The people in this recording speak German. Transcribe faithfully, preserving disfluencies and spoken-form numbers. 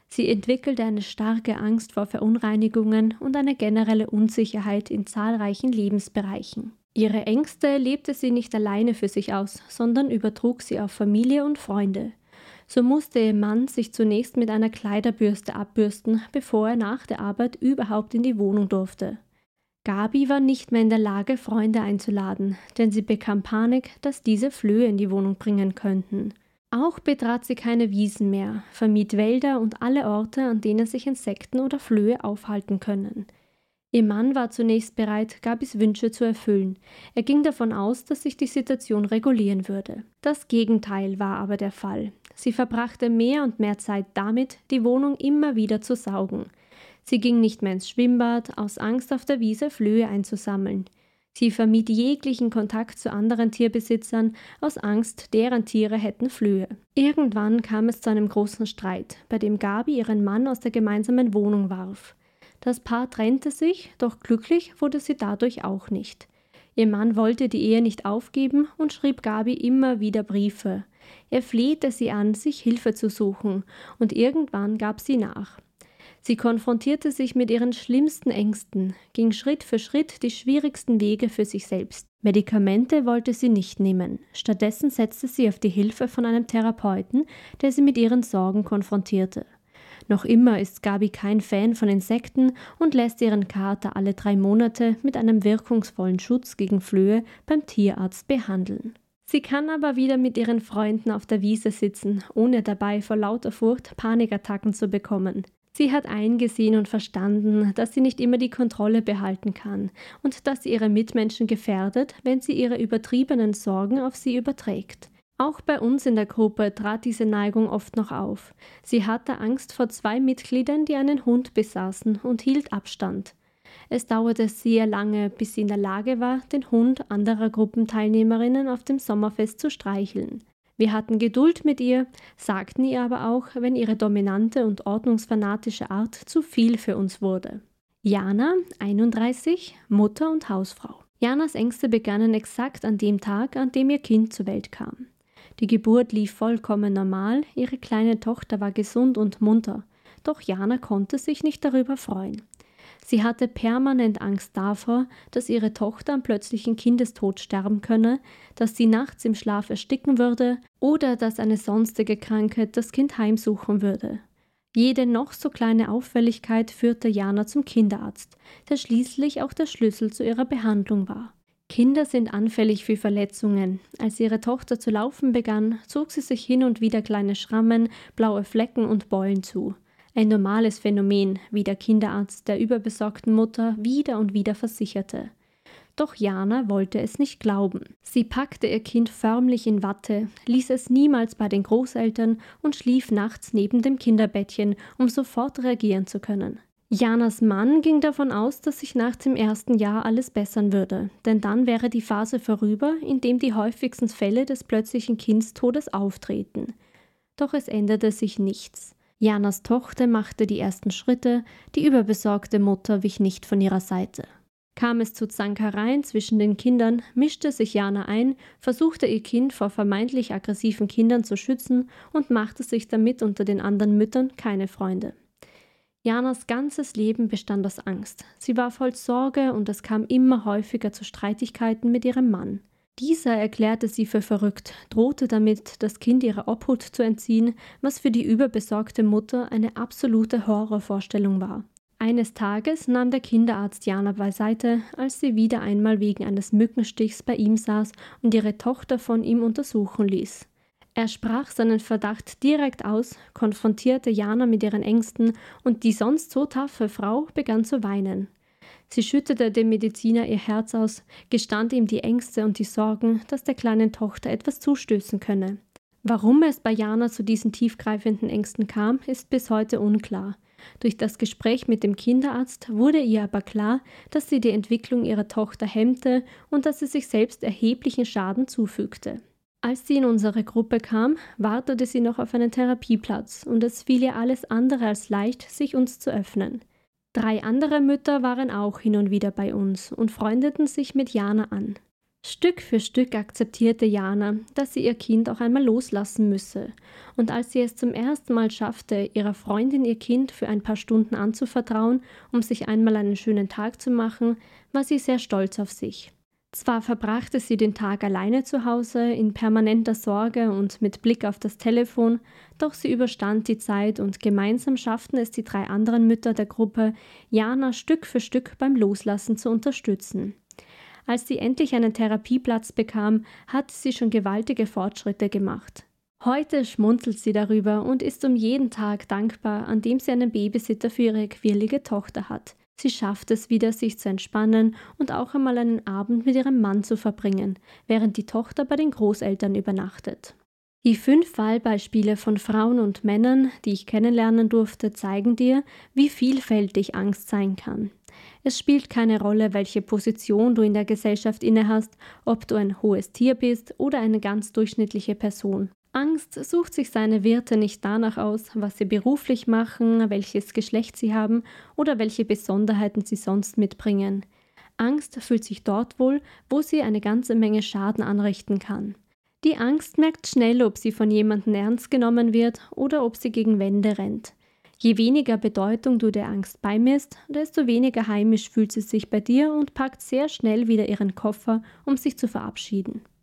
Sie entwickelte eine starke Angst vor Verunreinigungen und eine generelle Unsicherheit in zahlreichen Lebensbereichen. Ihre Ängste lebte sie nicht alleine für sich aus, sondern übertrug sie auf Familie und Freunde. So musste ihr Mann sich zunächst mit einer Kleiderbürste abbürsten, bevor er nach der Arbeit überhaupt in die Wohnung durfte. Gabi war nicht mehr in der Lage, Freunde einzuladen, denn sie bekam Panik, dass diese Flöhe in die Wohnung bringen könnten. Auch betrat sie keine Wiesen mehr, vermied Wälder und alle Orte, an denen sich Insekten oder Flöhe aufhalten können. Ihr Mann war zunächst bereit, Gabis Wünsche zu erfüllen. Er ging davon aus, dass sich die Situation regulieren würde. Das Gegenteil war aber der Fall. Sie verbrachte mehr und mehr Zeit damit, die Wohnung immer wieder zu saugen. Sie ging nicht mehr ins Schwimmbad, aus Angst, auf der Wiese Flöhe einzusammeln. Sie vermied jeglichen Kontakt zu anderen Tierbesitzern, aus Angst, deren Tiere hätten Flöhe. Irgendwann kam es zu einem großen Streit, bei dem Gabi ihren Mann aus der gemeinsamen Wohnung warf. Das Paar trennte sich, doch glücklich wurde sie dadurch auch nicht. Ihr Mann wollte die Ehe nicht aufgeben und schrieb Gabi immer wieder Briefe. Er flehte sie an, sich Hilfe zu suchen, und irgendwann gab sie nach. Sie konfrontierte sich mit ihren schlimmsten Ängsten, ging Schritt für Schritt die schwierigsten Wege für sich selbst. Medikamente wollte sie nicht nehmen. Stattdessen setzte sie auf die Hilfe von einem Therapeuten, der sie mit ihren Sorgen konfrontierte. Noch immer ist Gabi kein Fan von Insekten und lässt ihren Kater alle drei Monate mit einem wirkungsvollen Schutz gegen Flöhe beim Tierarzt behandeln. Sie kann aber wieder mit ihren Freunden auf der Wiese sitzen, ohne dabei vor lauter Furcht Panikattacken zu bekommen. Sie hat eingesehen und verstanden, dass sie nicht immer die Kontrolle behalten kann und dass sie ihre Mitmenschen gefährdet, wenn sie ihre übertriebenen Sorgen auf sie überträgt. Auch bei uns in der Gruppe trat diese Neigung oft noch auf. Sie hatte Angst vor zwei Mitgliedern, die einen Hund besaßen, und hielt Abstand. Es dauerte sehr lange, bis sie in der Lage war, den Hund anderer Gruppenteilnehmerinnen auf dem Sommerfest zu streicheln. Wir hatten Geduld mit ihr, sagten ihr aber auch, wenn ihre dominante und ordnungsfanatische Art zu viel für uns wurde. Jana, einunddreißig, Mutter und Hausfrau. Janas Ängste begannen exakt an dem Tag, an dem ihr Kind zur Welt kam. Die Geburt lief vollkommen normal, ihre kleine Tochter war gesund und munter, doch Jana konnte sich nicht darüber freuen. Sie hatte permanent Angst davor, dass ihre Tochter am plötzlichen Kindestod sterben könne, dass sie nachts im Schlaf ersticken würde oder dass eine sonstige Krankheit das Kind heimsuchen würde. Jede noch so kleine Auffälligkeit führte Jana zum Kinderarzt, der schließlich auch der Schlüssel zu ihrer Behandlung war. Kinder sind anfällig für Verletzungen. Als ihre Tochter zu laufen begann, zog sie sich hin und wieder kleine Schrammen, blaue Flecken und Beulen zu. Ein normales Phänomen, wie der Kinderarzt der überbesorgten Mutter wieder und wieder versicherte. Doch Jana wollte es nicht glauben. Sie packte ihr Kind förmlich in Watte, ließ es niemals bei den Großeltern und schlief nachts neben dem Kinderbettchen, um sofort reagieren zu können. Janas Mann ging davon aus, dass sich nach dem ersten Jahr alles bessern würde, denn dann wäre die Phase vorüber, in dem die häufigsten Fälle des plötzlichen Kindstodes auftreten. Doch es änderte sich nichts. Janas Tochter machte die ersten Schritte, die überbesorgte Mutter wich nicht von ihrer Seite. Kam es zu Zankereien zwischen den Kindern, mischte sich Jana ein, versuchte ihr Kind vor vermeintlich aggressiven Kindern zu schützen und machte sich damit unter den anderen Müttern keine Freunde. Janas ganzes Leben bestand aus Angst. Sie war voll Sorge und es kam immer häufiger zu Streitigkeiten mit ihrem Mann. Dieser erklärte sie für verrückt, drohte damit, das Kind ihrer Obhut zu entziehen, was für die überbesorgte Mutter eine absolute Horrorvorstellung war. Eines Tages nahm der Kinderarzt Jana beiseite, als sie wieder einmal wegen eines Mückenstichs bei ihm saß und ihre Tochter von ihm untersuchen ließ. Er sprach seinen Verdacht direkt aus, konfrontierte Jana mit ihren Ängsten und die sonst so taffe Frau begann zu weinen. Sie schüttete dem Mediziner ihr Herz aus, gestand ihm die Ängste und die Sorgen, dass der kleinen Tochter etwas zustößen könne. Warum es bei Jana zu diesen tiefgreifenden Ängsten kam, ist bis heute unklar. Durch das Gespräch mit dem Kinderarzt wurde ihr aber klar, dass sie die Entwicklung ihrer Tochter hemmte und dass sie sich selbst erheblichen Schaden zufügte. Als sie in unsere Gruppe kam, wartete sie noch auf einen Therapieplatz und es fiel ihr alles andere als leicht, sich uns zu öffnen. Drei andere Mütter waren auch hin und wieder bei uns und freundeten sich mit Jana an. Stück für Stück akzeptierte Jana, dass sie ihr Kind auch einmal loslassen müsse. Und als sie es zum ersten Mal schaffte, ihrer Freundin ihr Kind für ein paar Stunden anzuvertrauen, um sich einmal einen schönen Tag zu machen, war sie sehr stolz auf sich. Zwar verbrachte sie den Tag alleine zu Hause, in permanenter Sorge und mit Blick auf das Telefon, doch sie überstand die Zeit und gemeinsam schafften es die drei anderen Mütter der Gruppe, Jana Stück für Stück beim Loslassen zu unterstützen. Als sie endlich einen Therapieplatz bekam, hatte sie schon gewaltige Fortschritte gemacht. Heute schmunzelt sie darüber und ist um jeden Tag dankbar, an dem sie einen Babysitter für ihre quirlige Tochter hat. Sie schafft es wieder, sich zu entspannen und auch einmal einen Abend mit ihrem Mann zu verbringen, während die Tochter bei den Großeltern übernachtet. Die fünf Fallbeispiele von Frauen und Männern, die ich kennenlernen durfte, zeigen dir, wie vielfältig Angst sein kann. Es spielt keine Rolle, welche Position du in der Gesellschaft innehast, ob du ein hohes Tier bist oder eine ganz durchschnittliche Person. Angst sucht sich seine Wirte nicht danach aus, was sie beruflich machen, welches Geschlecht sie haben oder welche Besonderheiten sie sonst mitbringen. Angst fühlt sich dort wohl, wo sie eine ganze Menge Schaden anrichten kann. Die Angst merkt schnell, ob sie von jemandem ernst genommen wird oder ob sie gegen Wände rennt. Je weniger Bedeutung du der Angst beimisst, desto weniger heimisch fühlt sie sich bei dir und packt sehr schnell wieder ihren Koffer, um sich zu verabschieden.